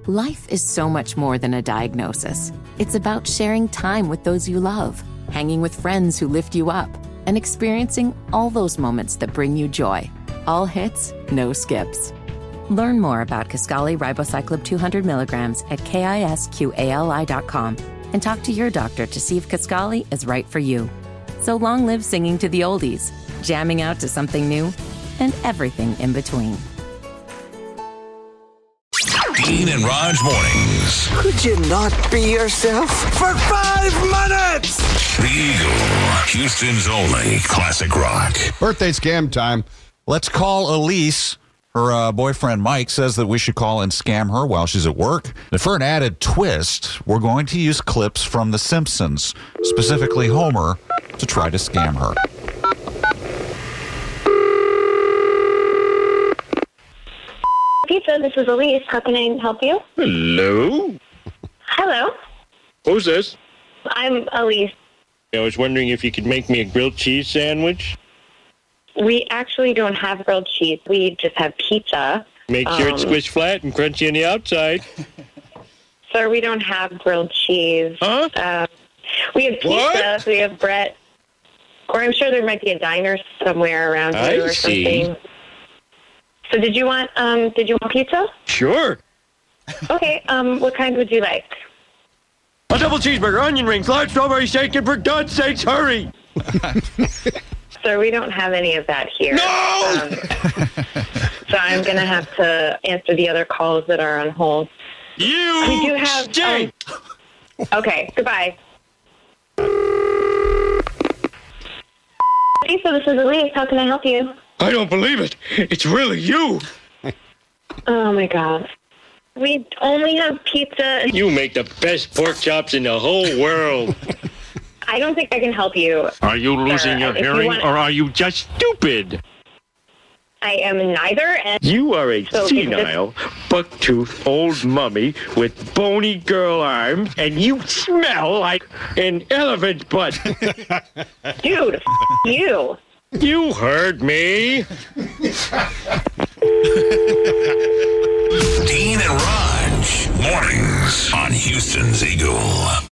Life is so much more than a diagnosis. It's about sharing time with those you love, hanging with friends who lift you up, and experiencing all those moments that bring you joy. All hits, no skips. Learn more about Kisqali Ribociclib 200 milligrams at KISQALI.com and talk to your doctor to see if Kisqali is right for you. So long live singing to the oldies, jamming out to something new, and everything in between. Dean and Raj mornings. Could you not be yourself for 5 minutes? The Eagle, Houston's only classic rock. Birthday scam time. Let's call Elise. Her boyfriend Mike says that we should call and scam her while she's at work. And for an added twist, we're going to use clips from The Simpsons, specifically Homer, to try to scam her. Pizza, this is Elise. How can I help you? Hello? Hello. Who's this? I'm Elise. I was wondering if you could make me a grilled cheese sandwich. We actually don't have grilled cheese. We just have pizza. Make sure it's squished flat and crunchy on the outside. Sir, we don't have grilled cheese. Huh? We have pizza. What? We have bread. Or I'm sure there might be a diner somewhere around here or something. So did you want pizza? Sure. Okay, what kind would you like? A double cheeseburger, onion rings, large strawberry shake, and for God's sakes, hurry! Sir, we don't have any of that here. No! So I'm going to have to answer the other calls that are on hold. We do have... stink! Okay, goodbye. Hey, so this is Elise. How can I help you? I don't believe it. It's really you. Oh, my God. We only have pizza. You make the best pork chops in the whole world. I don't think I can help you. Are you losing your hearing, or are you just stupid? I am neither. And You are a senile, buck-toothed old mummy with bony girl arms, and you smell like an elephant butt. Dude, you. You heard me. Dean and Raj mornings on Houston's Eagle.